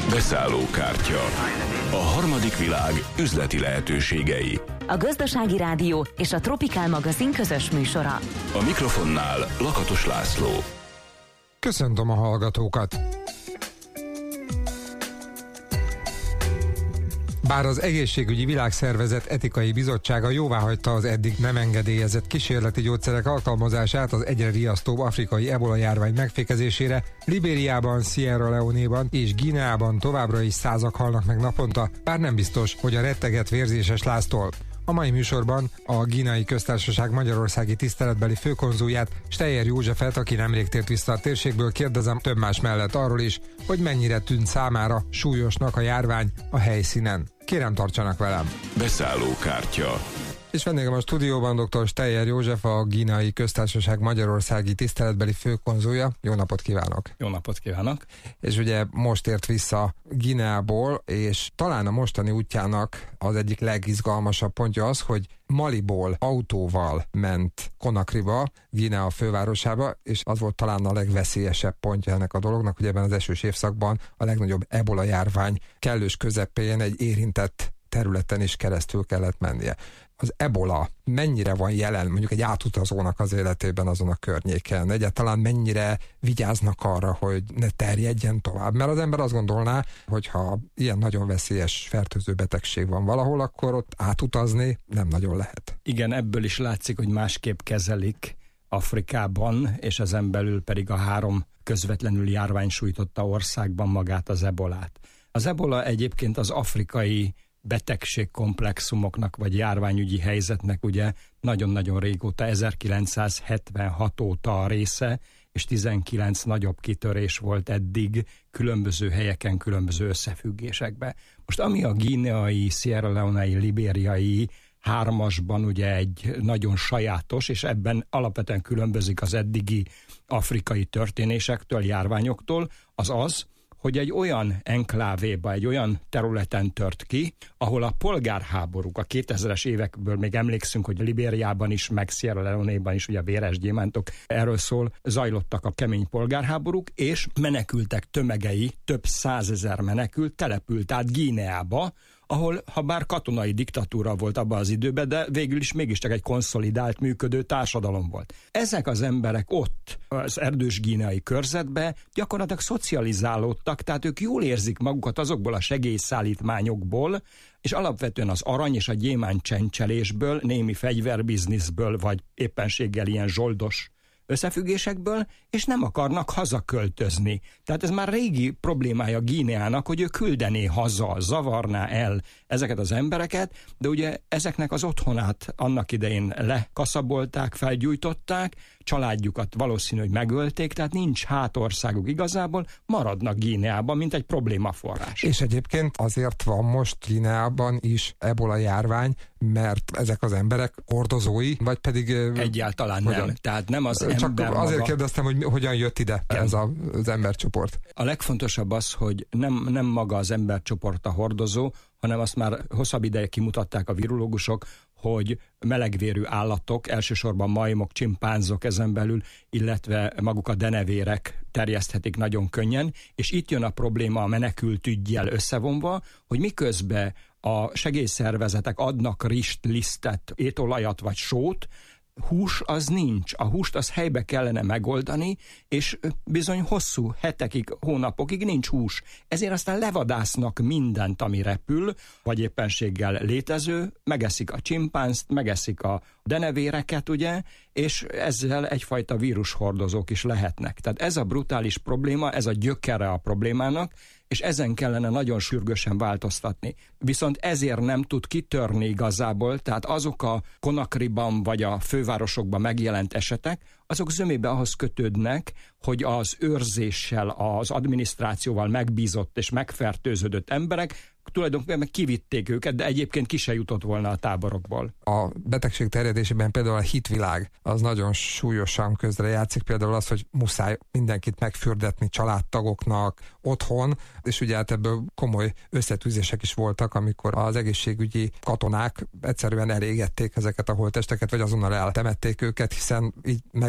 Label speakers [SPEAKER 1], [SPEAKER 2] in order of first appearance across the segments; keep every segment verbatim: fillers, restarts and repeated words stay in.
[SPEAKER 1] Beszállókártya. A harmadik világ üzleti lehetőségei.
[SPEAKER 2] A Gazdasági Rádió és a Tropikál magazin közös műsora.
[SPEAKER 1] A mikrofonnál Lakatos László.
[SPEAKER 3] Köszöntöm a hallgatókat! Bár az Egészségügyi Világszervezet Etikai Bizottsága jóváhagyta az eddig nem engedélyezett kísérleti gyógyszerek alkalmazását az egyre riasztóbb afrikai ebola járvány megfékezésére, Libériában, Sierra Leone-ban és Guineában továbbra is százak halnak meg naponta, bár nem biztos, hogy a retteget vérzéses láztól. A mai műsorban a Guineai Köztársaság magyarországi tiszteletbeli főkonzulját, Steyer Józsefet, aki nemrég tért vissza a térségből, kérdezem több más mellett arról is, hogy mennyire tűnt számára súlyosnak a járvány a helyszínen. Kérem, tartsanak velem!
[SPEAKER 1] Beszállókártya.
[SPEAKER 3] És vendégem a stúdióban dr. Steyer József, a Guineai Köztársaság magyarországi tiszteletbeli főkonzulja. Jó napot kívánok!
[SPEAKER 4] Jó napot kívánok!
[SPEAKER 3] És ugye most ért vissza Guineából, és talán a mostani útjának az egyik legizgalmasabb pontja az, hogy Maliból autóval ment Conakryba, Guinea fővárosába, és az volt talán a legveszélyesebb pontja ennek a dolognak, hogy ebben az esős évszakban a legnagyobb ebola járvány kellős közepén egy érintett területen is keresztül kellett mennie. Az ebola mennyire van jelen mondjuk egy átutazónak az életében azon a környéken? Egyáltalán mennyire vigyáznak arra, hogy ne terjedjen tovább? Mert az ember azt gondolná, hogy ha ilyen nagyon veszélyes fertőző betegség van valahol, akkor ott átutazni nem nagyon lehet.
[SPEAKER 4] Igen, ebből is látszik, hogy másképp kezelik Afrikában, és ezen belül pedig a három közvetlenül járvány sújtotta országban magát az ebolát. Az ebola egyébként az afrikai betegségkomplexumoknak vagy járványügyi helyzetnek ugye nagyon-nagyon régóta, ezerkilencszázhetvenhat óta a része, és tizenkilenc nagyobb kitörés volt eddig különböző helyeken, különböző összefüggésekben. Most ami a guineai, Sierra Leone-i, libériai hármasban ugye egy nagyon sajátos, és ebben alapvetően különbözik az eddigi afrikai történésektől, járványoktól, az az, hogy egy olyan enklávéba, egy olyan területen tört ki, ahol a polgárháborúk, a kétezres évekből még emlékszünk, hogy Libériában is, meg Sierra Leone-ban is, ugye a véres gyémántok, erről szól, zajlottak a kemény polgárháborúk, és menekültek tömegei, több százezer menekült települt át Guineába, ahol, ha bár katonai diktatúra volt abban az időben, de végül is mégiscsak egy konszolidált, működő társadalom volt. Ezek az emberek ott, az erdős guineai körzetbe gyakorlatilag szocializálódtak, tehát ők jól érzik magukat azokból a segélyszállítmányokból, és alapvetően az arany és a gyémánt csencselésből, némi fegyverbizniszből, vagy éppenséggel ilyen zsoldos összefüggésekből, és nem akarnak hazaköltözni. Tehát ez már régi problémája Guineának, hogy ő küldené haza, zavarná el ezeket az embereket, de ugye ezeknek az otthonát annak idején lekaszabolták, felgyújtották, családjukat valószínű, hogy megölték, tehát nincs hátországuk igazából, maradnak Guineában, mint egy problémaforrás.
[SPEAKER 3] És egyébként azért van most Guineában is ebola járvány, mert ezek az emberek hordozói, vagy pedig...
[SPEAKER 4] Egyáltalán hogyan? Nem. Tehát nem az
[SPEAKER 3] Csak
[SPEAKER 4] ember
[SPEAKER 3] azért
[SPEAKER 4] maga.
[SPEAKER 3] Kérdeztem, hogy hogyan jött ide ez a, az embercsoport.
[SPEAKER 4] A legfontosabb az, hogy nem, nem maga az embercsoport a hordozó, hanem azt már hosszabb ideje kimutatták a virológusok, hogy melegvérű állatok, elsősorban majmok, csimpánzok ezen belül, illetve maguk a denevérek terjeszthetik nagyon könnyen, és itt jön a probléma a menekült üggyel összevonva, hogy miközben a segélyszervezetek adnak rist, lisztet, étolajat vagy sót, hús az nincs. A húst az helybe kellene megoldani, és bizony hosszú hetekig, hónapokig nincs hús. Ezért aztán levadásznak mindent, ami repül, vagy éppenséggel létező, megeszik a csimpánzt, megeszik a denevéreket, ugye, és ezzel egyfajta vírushordozók is lehetnek. Tehát ez a brutális probléma, ez a gyökere a problémának, és ezen kellene nagyon sürgősen változtatni. Viszont ezért nem tud kitörni igazából, tehát azok a Conakryban vagy a fővárosokban megjelent esetek, azok zömébe ahhoz kötődnek, hogy az őrzéssel, az adminisztrációval megbízott és megfertőződött emberek tulajdonképpen kivitték őket, de egyébként ki se jutott volna a táborokból.
[SPEAKER 3] A betegség terjedésében például a hitvilág az nagyon súlyosan közrejátszik, például az, hogy muszáj mindenkit megfürdetni családtagoknak otthon, és ugye hát ebből komoly összetűzések is voltak, amikor az egészségügyi katonák egyszerűen elégették ezeket a holttesteket, vagy azonnal eltemették őket, hiszen így meg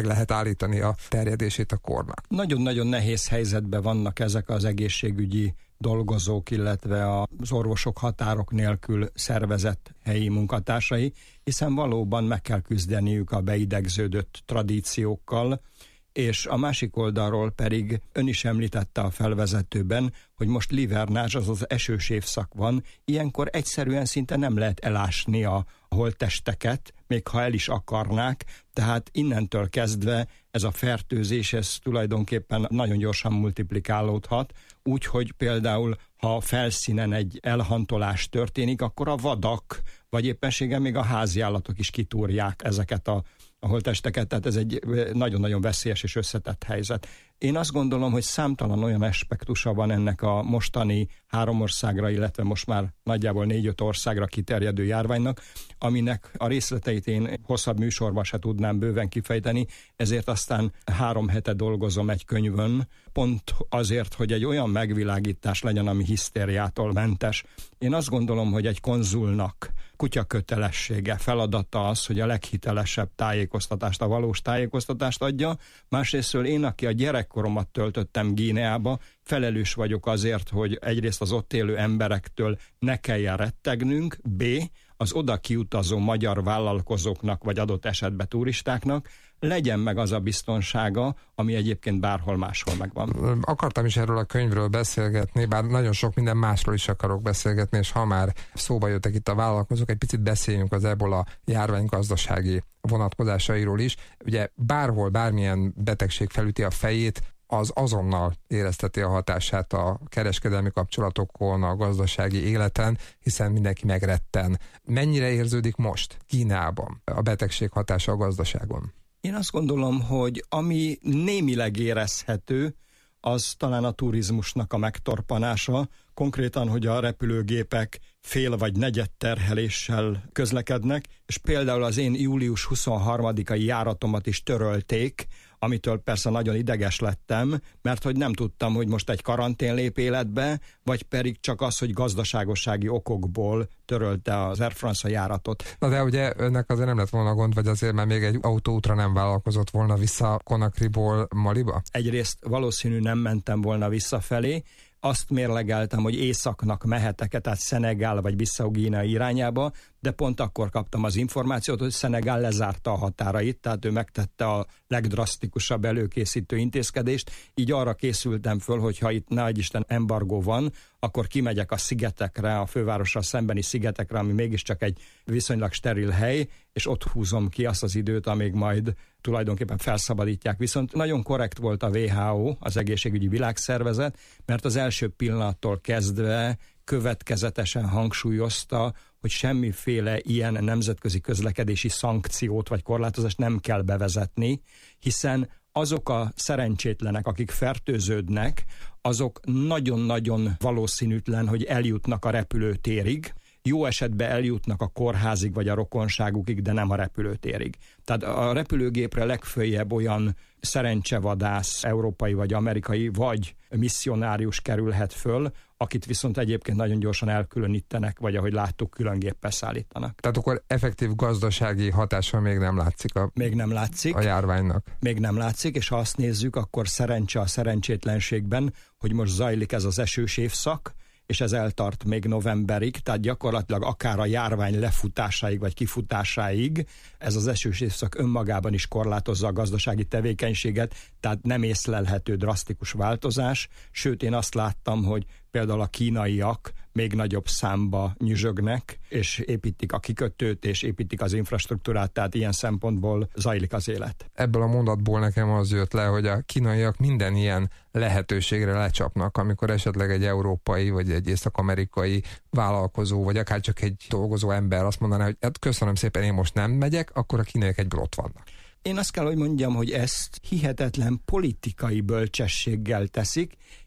[SPEAKER 3] lehet állítani a terjedését a kornak.
[SPEAKER 4] Nagyon-nagyon nehéz helyzetben vannak ezek az egészségügyi dolgozók, illetve az orvosok határok nélkül szervezett helyi munkatársai, hiszen valóban meg kell küzdeniük a beidegződött tradíciókkal, és a másik oldalról pedig ön is említette a felvezetőben, hogy most livernázs, azaz esős évszak van, ilyenkor egyszerűen szinte nem lehet elásni a holttesteket, még ha el is akarnák, tehát innentől kezdve ez a fertőzés, ez tulajdonképpen nagyon gyorsan multiplikálódhat, úgyhogy például ha felszínen egy elhantolás történik, akkor a vadak, vagy éppenséggel még a háziállatok is kitúrják ezeket a a holttesteket, tehát ez egy nagyon-nagyon veszélyes és összetett helyzet. Én azt gondolom, hogy számtalan olyan aspektusa van ennek a mostani három országra, illetve most már nagyjából négy-öt országra kiterjedő járványnak, aminek a részleteit én hosszabb műsorban se tudnám bőven kifejteni, ezért aztán három hete dolgozom egy könyvön, pont azért, hogy egy olyan megvilágítás legyen, ami hisztériától mentes. Én azt gondolom, hogy egy konzulnak kutyakötelessége, feladata az, hogy a leghitelesebb tájékoztatást, a valós tájékoztatást adja. Másrésztről én, aki a gyerekkoromat töltöttem Guineába, felelős vagyok azért, hogy egyrészt az ott élő emberektől ne kelljen rettegnünk, B, az oda kiutazó magyar vállalkozóknak, vagy adott esetben turistáknak legyen meg az a biztonsága, ami egyébként bárhol máshol megvan.
[SPEAKER 3] Akartam is erről a könyvről beszélgetni, bár nagyon sok minden másról is akarok beszélgetni, és ha már szóba jöttek itt a vállalkozók, egy picit beszéljünk az ebola járvány gazdasági vonatkozásairól is. Ugye bárhol, bármilyen betegség felüti a fejét, az azonnal érezteti a hatását a kereskedelmi kapcsolatokon, a gazdasági életen, hiszen mindenki megretten. Mennyire érződik most Kínában a betegség hatása a gazdaságon?
[SPEAKER 4] Én azt gondolom, hogy ami némileg érezhető, az talán a turizmusnak a megtorpanása, konkrétan, hogy a repülőgépek fél vagy negyed terheléssel közlekednek, és például az én július huszonharmadikai járatomat is törölték, amitől persze nagyon ideges lettem, mert hogy nem tudtam, hogy most egy karantén lép életbe, vagy pedig csak az, hogy gazdaságossági okokból törölte az Air France a járatot.
[SPEAKER 3] Na de ugye önnek azért nem lett volna gond, vagy azért már még egy autóútra nem vállalkozott volna vissza Conakryból Maliba?
[SPEAKER 4] Egyrészt valószínű nem mentem volna visszafelé, azt mérlegeltem, hogy északnak mehetek-e, tehát Szenegál vagy Bissau-Guinea irányába, de pont akkor kaptam az információt, hogy Szenegál lezárta a határait, tehát ő megtette a legdrasztikusabb előkészítő intézkedést, így arra készültem föl, hogy ha itt ne adj Isten embargó van, akkor kimegyek a szigetekre, a fővárossal szembeni szigetekre, ami mégiscsak egy viszonylag steril hely, és ott húzom ki azt az időt, amíg majd tulajdonképpen felszabadítják. Viszont nagyon korrekt volt a dupla vé há ó, az Egészségügyi Világszervezet, mert az első pillanattól kezdve következetesen hangsúlyozta, hogy semmiféle ilyen nemzetközi közlekedési szankciót vagy korlátozást nem kell bevezetni, hiszen azok a szerencsétlenek, akik fertőződnek, azok nagyon-nagyon valószínűtlen, hogy eljutnak a repülőtérig, jó esetben eljutnak a kórházig vagy a rokonságukig, de nem a repülőtérig. Tehát a repülőgépre legföljebb olyan szerencsevadász, európai vagy amerikai, vagy misszionárius kerülhet föl, akit viszont egyébként nagyon gyorsan elkülönítenek, vagy ahogy láttuk, külön géppel szállítanak.
[SPEAKER 3] Tehát akkor effektív gazdasági hatása még nem látszik a,
[SPEAKER 4] még nem látszik,
[SPEAKER 3] a járványnak.
[SPEAKER 4] Még nem látszik, és ha azt nézzük, akkor szerencse a szerencsétlenségben, hogy most zajlik ez az esős évszak, és ez eltart még novemberig, tehát gyakorlatilag akár a járvány lefutásáig vagy kifutásáig ez az esős évszak önmagában is korlátozza a gazdasági tevékenységet, tehát nem észlelhető drasztikus változás, sőt én azt láttam, hogy például a kínaiak még nagyobb számba nyüzsögnek, és építik a kikötőt, és építik az infrastruktúrát, tehát ilyen szempontból zajlik az élet.
[SPEAKER 3] Ebből a mondatból nekem az jött le, hogy a kínaiak minden ilyen lehetőségre lecsapnak, amikor esetleg egy európai, vagy egy észak-amerikai vállalkozó, vagy akár csak egy dolgozó ember azt mondaná, hogy hát köszönöm szépen, én most nem megyek, akkor a kínaiak egyből ott vannak.
[SPEAKER 4] Én azt kell, hogy mondjam, hogy ezt hihetetlen politikai bölcsességgel teszik,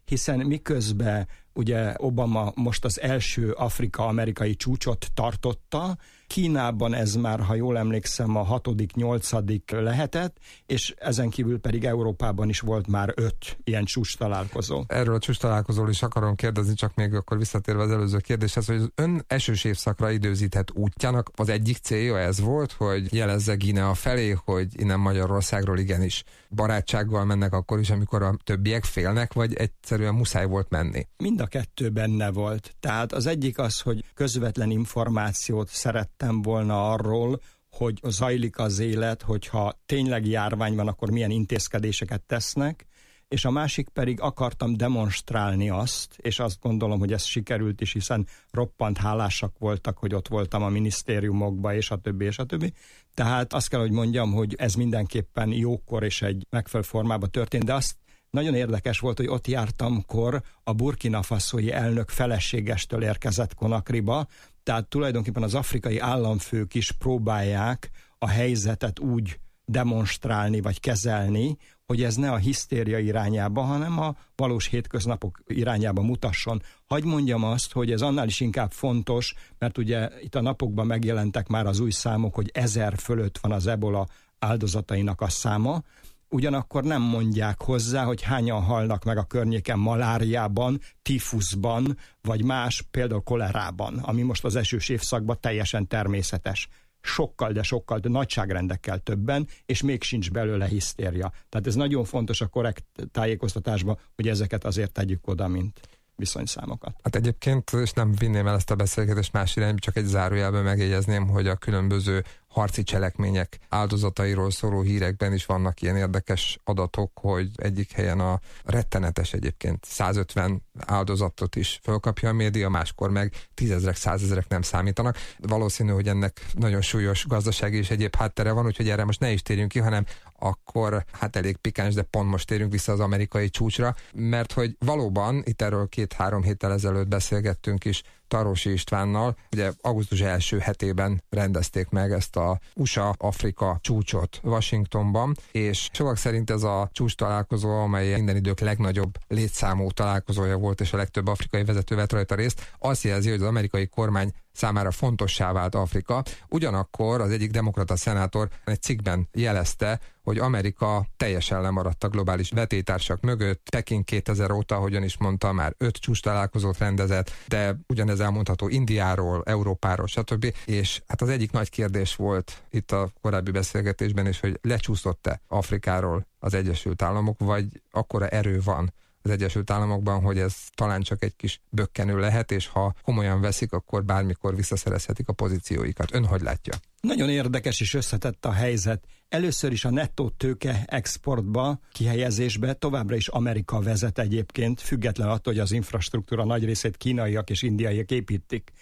[SPEAKER 4] hiszen miközben ugye Obama most az első afrika-amerikai csúcsot tartotta, Kínában ez már, ha jól emlékszem, a hatodik, nyolcadik lehetett, és ezen kívül pedig Európában is volt már öt ilyen csúcs találkozó.
[SPEAKER 3] Erről a csúcs találkozóról is akarom kérdezni, csak még akkor visszatérve az előző kérdéshez, hogy az ön esős évszakra időzített útjának az egyik célja ez volt, hogy jelezze Guinea felé, hogy innen Magyarországról igenis barátsággal mennek akkor is, amikor a többiek félnek, vagy egyszerűen muszáj volt menni?
[SPEAKER 4] Mind a kettő benne volt. Tehát az egyik az, hogy közvetlen információt szerettem volna arról, hogy zajlik az élet, hogyha tényleg járvány van, akkor milyen intézkedéseket tesznek, és a másik pedig akartam demonstrálni azt, és azt gondolom, hogy ez sikerült is, hiszen roppant hálásak voltak, hogy ott voltam a minisztériumokban, és a többi, és a többi. Tehát azt kell, hogy mondjam, hogy ez mindenképpen jókor és egy megfelelő formában történt, de azt nagyon érdekes volt, hogy ott jártamkor a Burkina Faszói elnök feleségestől érkezett Conakryba, tehát tulajdonképpen az afrikai államfők is próbálják a helyzetet úgy demonstrálni vagy kezelni, hogy ez ne a hisztéria irányába, hanem a valós hétköznapok irányába mutasson. Hagy mondjam azt, hogy ez annál is inkább fontos, mert ugye itt a napokban megjelentek már az új számok, hogy ezer fölött van az ebola áldozatainak a száma, ugyanakkor nem mondják hozzá, hogy hányan halnak meg a környéken maláriában, tifuszban, vagy más, például kolerában, ami most az esős évszakban teljesen természetes. Sokkal, de sokkal, de nagyságrendekkel többen, és még sincs belőle hisztéria. Tehát ez nagyon fontos a korrekt tájékoztatásban, hogy ezeket azért tegyük oda, mint viszonyszámokat.
[SPEAKER 3] Hát egyébként, és nem vinném el ezt a beszélgetést más irányba, csak egy zárójelben megjegyezném, hogy a különböző harci cselekmények áldozatairól szóló hírekben is vannak ilyen érdekes adatok, hogy egyik helyen a rettenetes egyébként százötven áldozatot is fölkapja a média, máskor meg tízezrek, százezrek nem számítanak. Valószínű, hogy ennek nagyon súlyos gazdasági és egyéb háttere van, úgyhogy erre most ne is térjünk ki, hanem akkor hát elég pikáns, de pont most térünk vissza az amerikai csúcsra, mert hogy valóban itt erről két-három héttel ezelőtt beszélgettünk is Tarósi Istvánnal, ugye augusztus első hetében rendezték meg ezt a u es á-Afrika csúcsot Washingtonban, és sokak szerint ez a csúcs találkozó, amely minden idők legnagyobb létszámú találkozója volt, és a legtöbb afrikai vezető vett rajta részt, azt jelzi, hogy az amerikai kormány számára fontossá vált Afrika. Ugyanakkor az egyik demokrata szenátor egy cikkben jelezte, hogy Amerika teljesen lemaradt a globális vetélytársak mögött. Peking kétezer óta, ahogyan is mondta, már öt csúcs találkozót rendezett, de ugyanez elmondható Indiáról, Európáról, stb. És hát az egyik nagy kérdés volt itt a korábbi beszélgetésben is, hogy lecsúszott-e Afrikáról az Egyesült Államok, vagy akkora erő van az Egyesült Államokban, hogy ez talán csak egy kis bökkenő lehet, és ha komolyan veszik, akkor bármikor visszaszerezhetik a pozícióikat. Ön hogy látja?
[SPEAKER 4] Nagyon érdekes és összetett a helyzet. Először is a nettó tőke exportba, kihelyezésbe továbbra is Amerika vezet egyébként, független attól, hogy az infrastruktúra nagy részét kínaiak és indiaiak építik.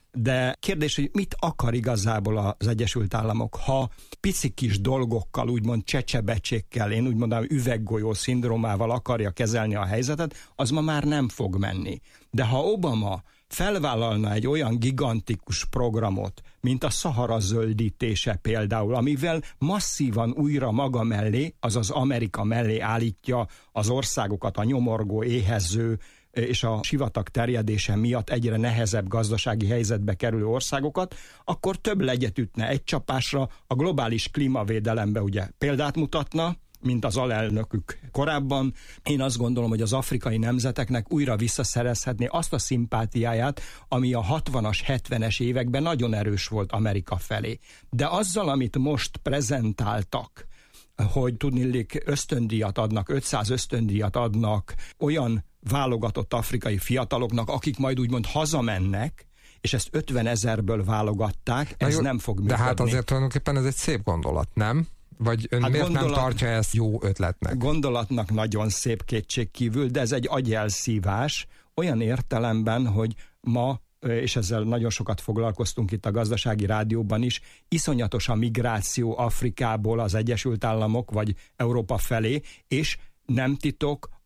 [SPEAKER 4] De kérdés, hogy mit akar igazából az Egyesült Államok, ha pici kis dolgokkal, úgymond csecsebecsékkel, én úgy mondanám üveggolyó szindrómával akarja kezelni a helyzetet, az ma már nem fog menni. De ha Obama felvállalna egy olyan gigantikus programot, mint a Szahara zöldítése például, amivel masszívan újra maga mellé, azaz Amerika mellé állítja az országokat, a nyomorgó, éhező és a sivatag terjedése miatt egyre nehezebb gazdasági helyzetbe kerülő országokat, akkor több legyet ütne egy csapásra, a globális klímavédelembe ugye példát mutatna, mint az alelnökük korábban. Én azt gondolom, hogy az afrikai nemzeteknek újra visszaszerezhetné azt a szimpátiáját, ami a hatvanas, hetvenes években nagyon erős volt Amerika felé. De azzal, amit most prezentáltak, hogy tudniillik ösztöndíjat adnak, ötszáz ösztöndíjat adnak olyan válogatott afrikai fiataloknak, akik majd úgymond hazamennek, és ezt ötvenezerből válogatták, ez jó, nem fog működni.
[SPEAKER 3] De hát azért tulajdonképpen ez egy szép gondolat, nem? Vagy ön hát miért gondolat, nem tartja ezt jó ötletnek?
[SPEAKER 4] Gondolatnak nagyon szép, kétségkívül, de ez egy agyelszívás olyan értelemben, hogy ma, és ezzel nagyon sokat foglalkoztunk itt a Gazdasági Rádióban is, iszonyatos a migráció Afrikából az Egyesült Államok vagy Európa felé, és nem titok,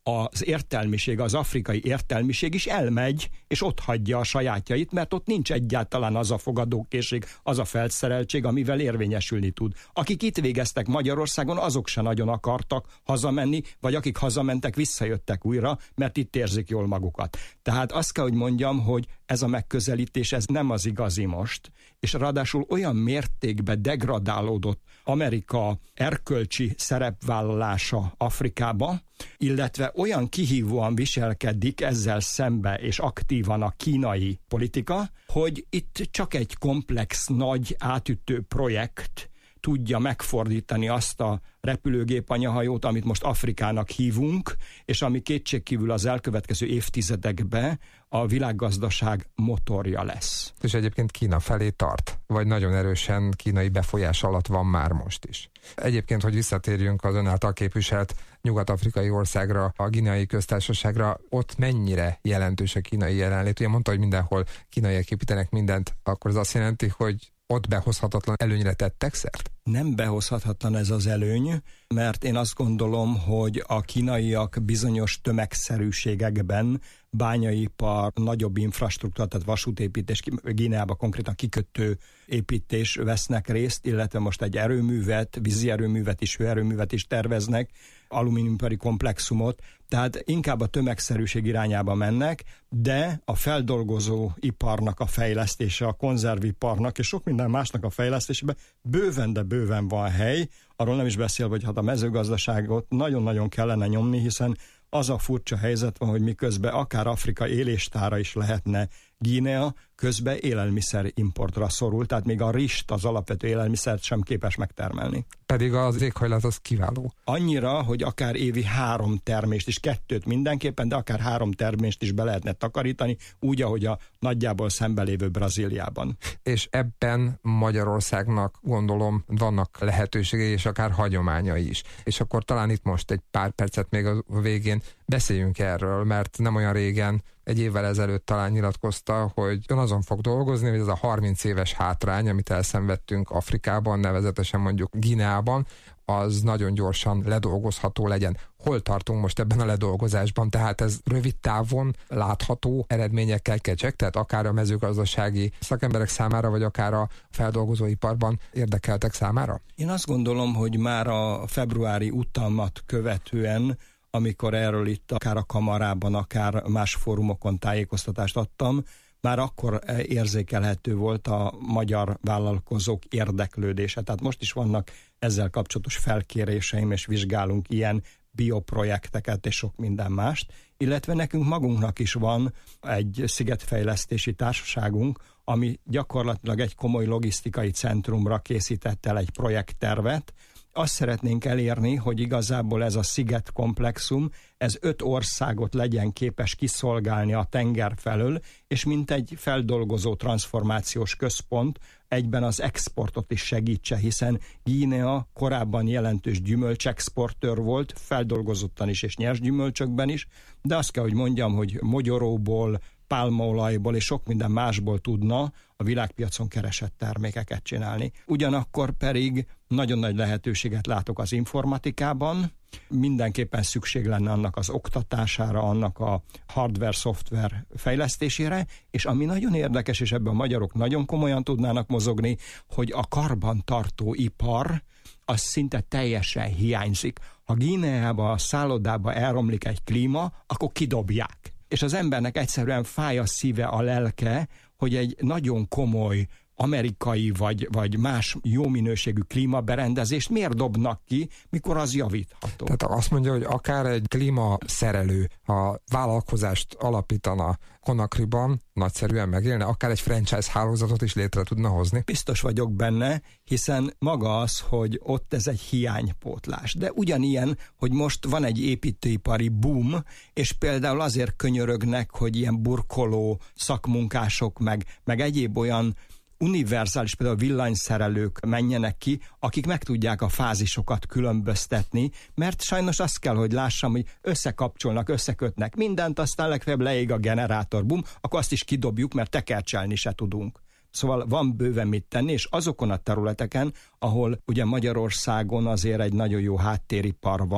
[SPEAKER 4] az értelmiség, az afrikai értelmiség is elmegy, és ott hagyja a sajátjait, mert ott nincs egyáltalán az a fogadókészség, az a felszereltség, amivel érvényesülni tud. Akik itt végeztek Magyarországon, azok se nagyon akartak hazamenni, vagy akik hazamentek, visszajöttek újra, mert itt érzik jól magukat. Tehát azt kell, hogy mondjam, hogy ez a megközelítés, ez nem az igazi most, és ráadásul olyan mértékben degradálódott Amerika erkölcsi szerepvállalása Afrikába, illetve olyan kihívóan viselkedik ezzel szembe és aktívan a kínai politika, hogy itt csak egy komplex, nagy, átütő projekt tudja megfordítani azt a repülőgép anyahajót, amit most Afrikának hívunk, és ami kétségkívül az elkövetkező évtizedekben a világgazdaság motorja lesz.
[SPEAKER 3] És egyébként Kína felé tart, vagy nagyon erősen kínai befolyás alatt van már most is. Egyébként, hogy visszatérjünk az ön által képviselt nyugat-afrikai országra, a Guineai Köztársaságra, ott mennyire jelentős a kínai jelenlét? Ugye mondta, hogy mindenhol kínaiak építenek mindent, akkor ez azt jelenti, hogy ott behozhatatlan előnyre tettek szert?
[SPEAKER 4] Nem behozhatatlan ez az előny, mert én azt gondolom, hogy a kínaiak bizonyos tömegszerűségekben, bányaipar, nagyobb infrastruktúra, tehát vasútépítés, Guineába konkrétan kikötő építés vesznek részt, illetve most egy erőművet, vízi erőművet is, hőerőművet is terveznek, alumíniumpari komplexumot, tehát inkább a tömegszerűség irányába mennek, de a feldolgozó iparnak a fejlesztése, a konzerviparnak és sok minden másnak a fejlesztésében bőven, de bőven van hely, arról nem is beszélve, hogy hát a mezőgazdaságot nagyon-nagyon kellene nyomni, hiszen az a furcsa helyzet van, hogy miközben akár Afrika éléstára is lehetne Guinea, közben élelmiszer importra szorul, tehát még a rist, az alapvető élelmiszert sem képes megtermelni.
[SPEAKER 3] Pedig az éghajlat az kiváló.
[SPEAKER 4] Annyira, hogy akár évi három termést is, kettőt mindenképpen, de akár három termést is be lehetne takarítani, úgy, ahogy a nagyjából szembelévő Brazíliában.
[SPEAKER 3] És ebben Magyarországnak gondolom vannak lehetőségei, és akár hagyományai is. És akkor talán itt most egy pár percet még a végén beszéljünk erről, mert nem olyan régen, egy évvel ezelőtt talán nyilatkozta, hogy ön azon fog dolgozni, hogy ez a harminc éves hátrány, amit elszenvedtünk Afrikában, nevezetesen mondjuk Guineában, az nagyon gyorsan ledolgozható legyen. Hol tartunk most ebben a ledolgozásban? Tehát ez rövid távon látható eredményekkel kecseg, tehát akár a mezőgazdasági szakemberek számára, vagy akár a feldolgozóiparban érdekeltek számára?
[SPEAKER 4] Én azt gondolom, hogy már a februári utalmat követően, amikor erről itt akár a kamarában, akár más fórumokon tájékoztatást adtam, már akkor érzékelhető volt a magyar vállalkozók érdeklődése. Tehát most is vannak ezzel kapcsolatos felkéréseim, és vizsgálunk ilyen bioprojekteket és sok minden mást, illetve nekünk magunknak is van egy szigetfejlesztési társaságunk, ami gyakorlatilag egy komoly logisztikai centrumra készített el egy projekttervet. Azt szeretnénk elérni, hogy igazából ez a szigetkomplexum, ez öt országot legyen képes kiszolgálni a tenger felől, és mint egy feldolgozó transformációs központ egyben az exportot is segítse, hiszen Guinea korábban jelentős gyümölcsexportőr volt, feldolgozottan is és nyers gyümölcsökben is, de azt kell, hogy mondjam, hogy mogyoróból, pálmaolajból és sok minden másból tudna a világpiacon keresett termékeket csinálni. Ugyanakkor pedig nagyon nagy lehetőséget látok az informatikában, mindenképpen szükség lenne annak az oktatására, annak a hardware-szoftver fejlesztésére, és ami nagyon érdekes, és ebben a magyarok nagyon komolyan tudnának mozogni, hogy a karbantartó ipar az szinte teljesen hiányzik. Ha Guineába, a szállodába elromlik egy klíma, akkor kidobják. És az embernek egyszerűen fáj a szíve, a lelke, hogy egy nagyon komoly amerikai vagy, vagy más jó minőségű klímaberendezést miért dobnak ki, mikor az javítható.
[SPEAKER 3] Tehát azt mondja, hogy akár egy klímaszerelő, ha vállalkozást alapítana Conakryban, nagyszerűen megélne, akár egy franchise hálózatot is létre tudna hozni?
[SPEAKER 4] Biztos vagyok benne, hiszen maga az, hogy ott ez egy hiánypótlás. De ugyanilyen, hogy most van egy építőipari boom, és például azért könyörögnek, hogy ilyen burkoló szakmunkások, meg, meg egyéb olyan univerzális, például villanyszerelők menjenek ki, akik meg tudják a fázisokat különböztetni, mert sajnos azt kell, hogy lássam, hogy összekapcsolnak, összekötnek mindent, aztán legfeljebb leég a generátor, bum, akkor azt is kidobjuk, mert tekercselni se tudunk. Szóval van bőven mit tenni, és azokon a területeken, ahol ugye Magyarországon azért egy nagyon jó háttéripar van,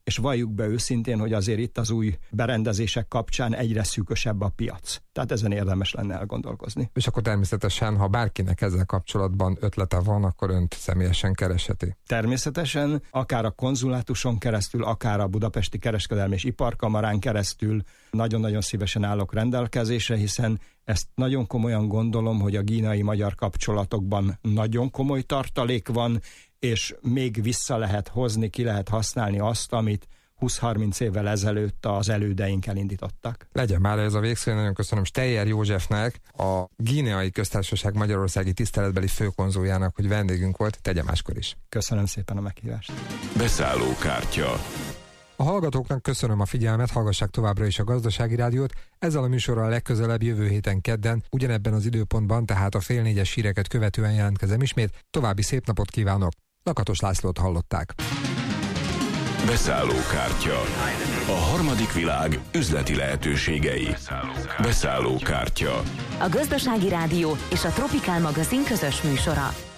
[SPEAKER 4] és valljuk be őszintén, hogy azért itt az új berendezések kapcsán egyre szűkösebb a piac. Tehát ezen érdemes lenne elgondolkozni.
[SPEAKER 3] És akkor természetesen, ha bárkinek ezzel kapcsolatban ötlete van, akkor önt személyesen keresheti.
[SPEAKER 4] Természetesen, akár a konzulátuson keresztül, akár a Budapesti Kereskedelmi és Iparkamarán keresztül nagyon-nagyon szívesen állok rendelkezésre, hiszen ezt nagyon komolyan gondolom, hogy a kínai-magyar kapcsolatokban nagyon komoly tartalék van, és még vissza lehet hozni, ki lehet használni azt, amit húsz-harminc évvel ezelőtt az elődeink elindítottak.
[SPEAKER 3] Legyen már ez a végszó, nagyon köszönöm Steyer Józsefnek, a Guineai Köztársaság Magyarországi Tiszteletbeli Főkonzuljának, hogy vendégünk volt, tegye máskor is.
[SPEAKER 4] Köszönöm szépen a meghívást.
[SPEAKER 1] Beszállókártya.
[SPEAKER 3] A hallgatóknak köszönöm a figyelmet, hallgassák továbbra is a Gazdasági Rádiót. Ezzel a műsorral legközelebb jövő héten kedden, ugyanebben az időpontban, tehát a fél négyes híreket követően jelentkezem ismét. További szép napot kívánok! Lakatos Lászlót hallották.
[SPEAKER 1] Beszállókártya. A harmadik világ üzleti lehetőségei. Beszállókártya.
[SPEAKER 2] A Gazdasági Rádió és a Tropikál magazin közös műsora.